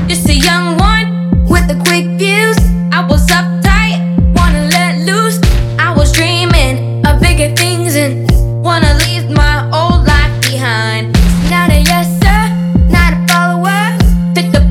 Just a young one with the quick fuse. I was uptight, wanna let loose. I was dreaming of bigger things and wanna leave my old life behind. Not a yes sir, not a follower. Pick the